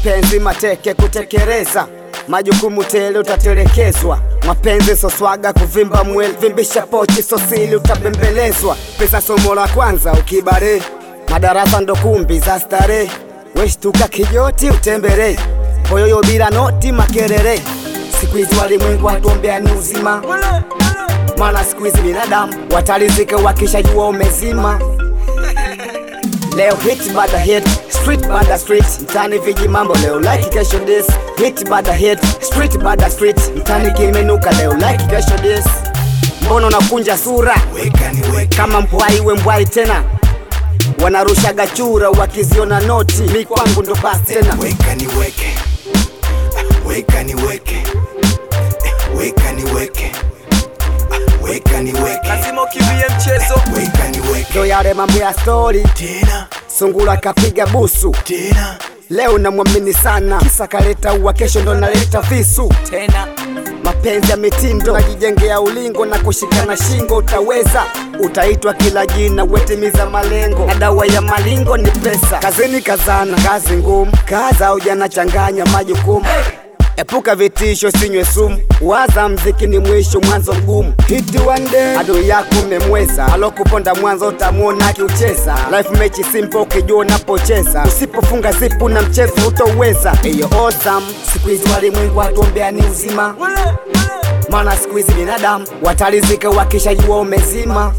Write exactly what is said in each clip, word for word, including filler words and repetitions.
mapenzi mateke kutekeleza, majukumu tele utatelekezwa, mapenzi so swaga kuvimba mwili, vimbisha pochi so sili utabembelezwa, pesa somo la kwanza ukibare, madarasa ndo kumbi za stare, weshtuka kijoti utembere, poyoyo bila noti makerere, siku hizi walimwengu watuombea ni uzima, maana siku hizi binadamu watalizika wakishajua umezima. Leo hit bada hit, street bada street, mtani viji mambo leo like kesho this. Hit bada hit, street bada street, mtani kimenuka leo like kesho this. Mbono nakunja sura, weka ni weke, kama mbwai we mbwai tena, wanarusha gachura wakiziona noti, mi kwangu ndo basi tena. weka ni weke, weka ni weke, weka ni weke, weka ni weke, lazima ukimbie mchezo. weka ni weke, Ndo yale mambo ya story, tena sungura kapiga busu, tena leo namwamini sana, kisa kaleta uwa kesho ndo naleta visu. Tena Mapenzi ya mitindo, najijengea ulingo na kushikana shingo, utaweza utaitwa kila jina, wetimiza malengo, na dawa ya malingo ni pesa. Kazini kazana, kazi ngumu, kaza ujana changanya majukumu, epuka vitisho sinywe sumu, waza mziki ni mwisho mwanzo mgumu. Hiti one day, adui yako umemweza, alokuponda mwanzo utamuona akiucheza. Life mechi simple ukijua unapocheza, usipofunga zipu na mchezo utoweza. Eyo awesome, siku hizi walimwengu watuombea ni uzima, maana siku hizi binadamu watalizika wakishajua umezima.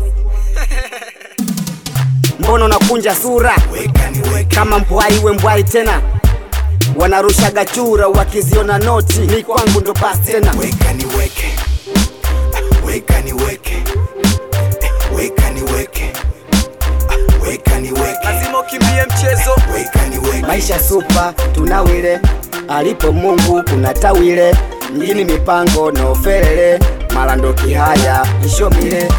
Mbono nakunja sura, weka ni weke, kama mbwai we mbwai tena, wanarusha gachura wakiziona noti, mi kwangu ndo basi tena. weka ni weke, weka ni weke, weka ni weke, weka ni weke, lazima ukimbie mchezo. weka ni weke, Maisha supa tunawile, alipo Mungu kuna tawile, mjini mipango no ferere, malando kihaya ishomile.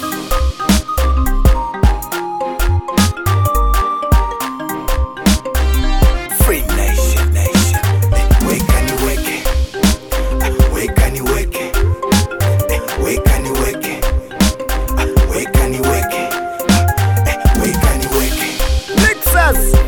Free nation, nation, weka ni weke, weka ni weke, weka ni weke, weka ni weke, weka ni weke. Mixers